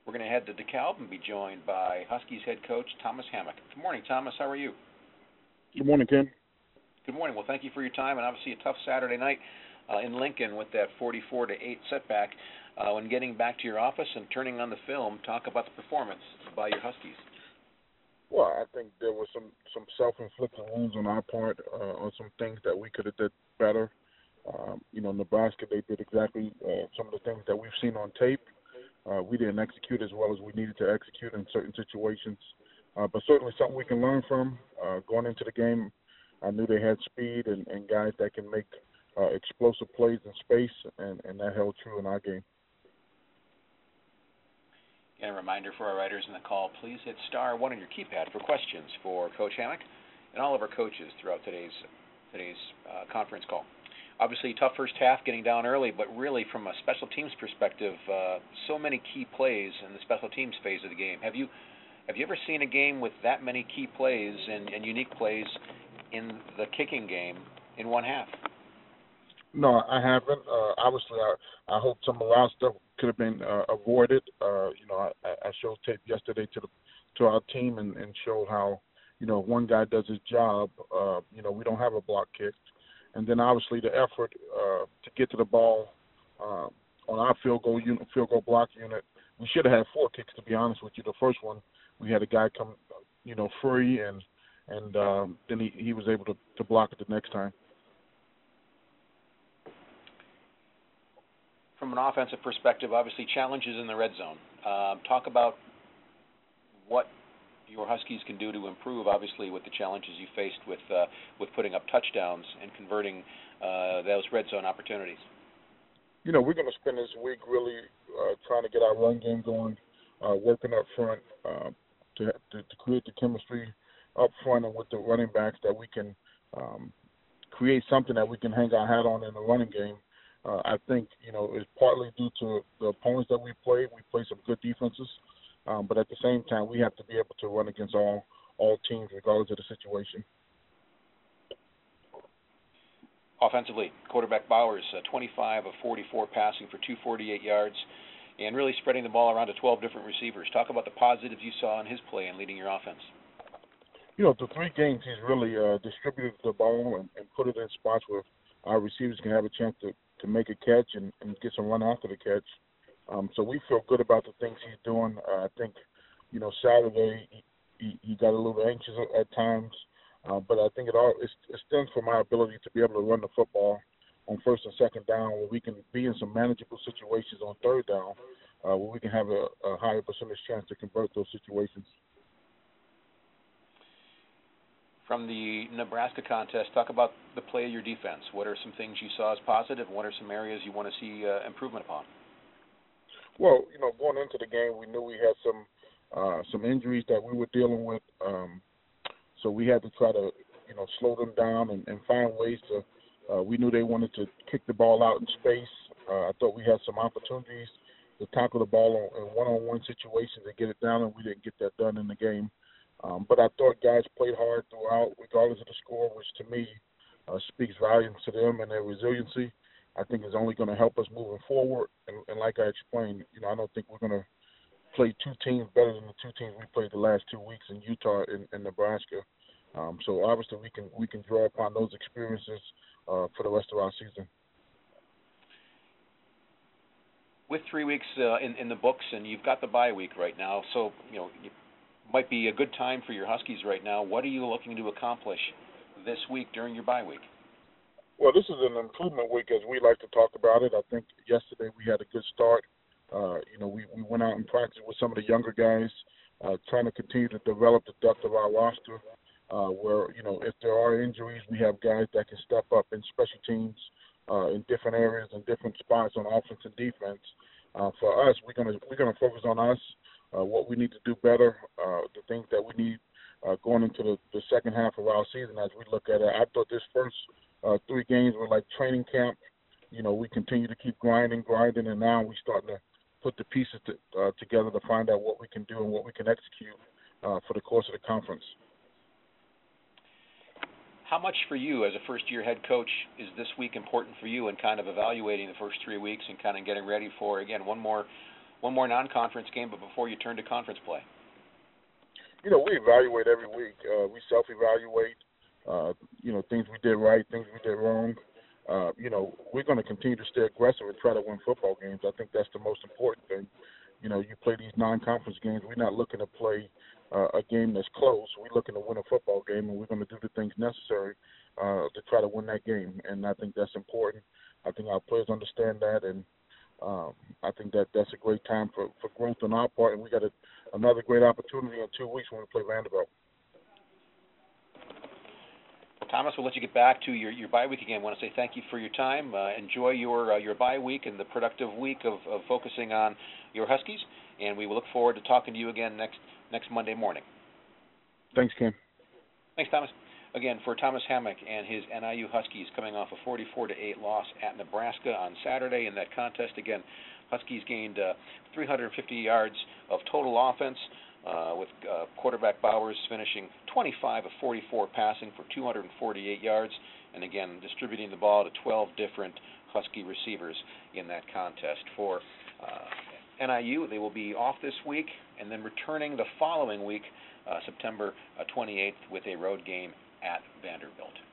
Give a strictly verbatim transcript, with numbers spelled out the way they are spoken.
We're going to head to DeKalb and be joined by Huskies head coach Thomas Hammock. Good morning, Thomas. How are you? Good morning, Ken. Good morning. Well, thank you for your time, and obviously a tough Saturday night uh, in Lincoln with that forty-four to eight setback. Uh, when getting back to your office and turning on the film, talk about the performance by your Huskies. Well, I think there was some, some self-inflicted wounds on our part uh, on some things that we could have did better. Um, you know, Nebraska, they did exactly uh, some of the things that we've seen on tape. Uh, we didn't execute as well as we needed to execute in certain situations. Uh, but certainly something we can learn from. Uh, going into the game, I knew they had speed and, and guys that can make uh, explosive plays in space, and, and that held true in our game. And a reminder for our writers in the call, please hit star one on your keypad for questions for Coach Hammock and all of our coaches throughout today's today's uh, conference call. Obviously, tough first half getting down early, but really from a special teams perspective, uh, so many key plays in the special teams phase of the game. Have you have you ever seen a game with that many key plays and, and unique plays in the kicking game in one half? No, I haven't. Uh, obviously, I, I hope some of our stuff could have been uh, avoided. Uh, you know, I, I showed tape yesterday to the to our team and, and showed how, you know, if one guy does his job, uh, you know, we don't have a block kick. And then obviously the effort uh, to get to the ball uh, on our field goal unit, field goal block unit, we should have had four kicks, to be honest with you. The first one, we had a guy come, you know, free, and and um, then he, he was able to, to block it the next time. From an offensive perspective, obviously challenges in the red zone. Um, talk about what your Huskies can do to improve, obviously, with the challenges you faced with uh, with putting up touchdowns and converting uh, those red zone opportunities. You know, we're going to spend this week really uh, trying to get our run game going, uh, working up front uh, to, to to create the chemistry up front and with the running backs that we can um, create something that we can hang our hat on in the running game. Uh, I think, you know, it's partly due to the opponents that we played. We played some good defenses, um, but at the same time, we have to be able to run against all all teams, regardless of the situation. Offensively, quarterback Bowers, uh, twenty-five of forty-four passing for two hundred forty-eight yards, and really spreading the ball around to twelve different receivers. Talk about the positives you saw in his play and leading your offense. You know, the three games he's really uh, distributed the ball and, and put it in spots where our receivers can have a chance to to make a catch and, and get some run after the catch. Um, so we feel good about the things he's doing. Uh, I think, you know, Saturday he, he, he got a little anxious at, at times, uh, but I think it all it, it stems from our ability to be able to run the football on first and second down, where we can be in some manageable situations on third down, uh, where we can have a, a higher percentage chance to convert those situations. From the Nebraska contest, talk about the play of your defense. What are some things you saw as positive, and what are some areas you want to see uh, improvement upon? Well, you know, going into the game, we knew we had some uh, some injuries that we were dealing with, um, so we had to try to, you know, slow them down and, and find ways to. Uh, we knew they wanted to kick the ball out in space. Uh, I thought we had some opportunities to tackle the ball on, in one-on-one situations and get it down, and we didn't get that done in the game. Um, but I thought guys played hard throughout, regardless of the score, which to me uh, speaks volumes to them and their resiliency. I think is only going to help us moving forward. And, and like I explained, you know, I don't think we're going to play two teams better than the two teams we played the last two weeks in Utah and, and Nebraska. Um, so obviously we can we can draw upon those experiences uh, for the rest of our season. With three weeks uh, in, in the books, and you've got the bye week right now, so you know. You, might be a good time for your Huskies right now. What are you looking to accomplish this week during your bye week? Well, this is an improvement week, as we like to talk about it. I think yesterday we had a good start. Uh, you know, we, we went out and practiced with some of the younger guys, uh, trying to continue to develop the depth of our roster, uh, where, you know, if there are injuries, we have guys that can step up in special teams uh, in different areas and different spots on offense and defense. Uh, for us, we're going to we're gonna focus on us. Uh, what we need to do better, uh, the things that we need uh, going into the, the second half of our season as we look at it. I thought this first uh, three games were like training camp. You know, we continue to keep grinding, grinding, and now we're starting to put the pieces to, uh, together to find out what we can do and what we can execute uh, for the course of the conference. How much for you as a first-year head coach is this week important for you in kind of evaluating the first three weeks and kind of getting ready for, again, one more one more non-conference game, but before you turn to conference play. You know, we evaluate every week. Uh, we self-evaluate, uh, you know, things we did right, things we did wrong. Uh, you know, we're going to continue to stay aggressive and try to win football games. I think that's the most important thing. You know, you play these non-conference games. We're not looking to play uh, a game that's close. We're looking to win a football game, and we're going to do the things necessary uh, to try to win that game. And I think that's important. I think our players understand that, and um, I think that that's a great time for, for growth on our part. And we got a, another great opportunity in two weeks when we play Vanderbilt. Thomas, we'll let you get back to your, your bye week again. I want to say thank you for your time. Uh, enjoy your uh, your bye week and the productive week of, of focusing on your Huskies, and we will look forward to talking to you again next next Monday morning. Thanks, Ken. Thanks, Thomas. Again, for Thomas Hammock and his N I U Huskies coming off a forty-four to eight loss at Nebraska on Saturday in that contest. Again, Huskies gained uh, three hundred fifty yards of total offense, Uh, with uh, quarterback Bowers finishing twenty-five of forty-four passing for two hundred forty-eight yards, and again distributing the ball to twelve different Husky receivers in that contest. For uh, N I U, they will be off this week and then returning the following week, uh, September twenty-eighth, with a road game at Vanderbilt.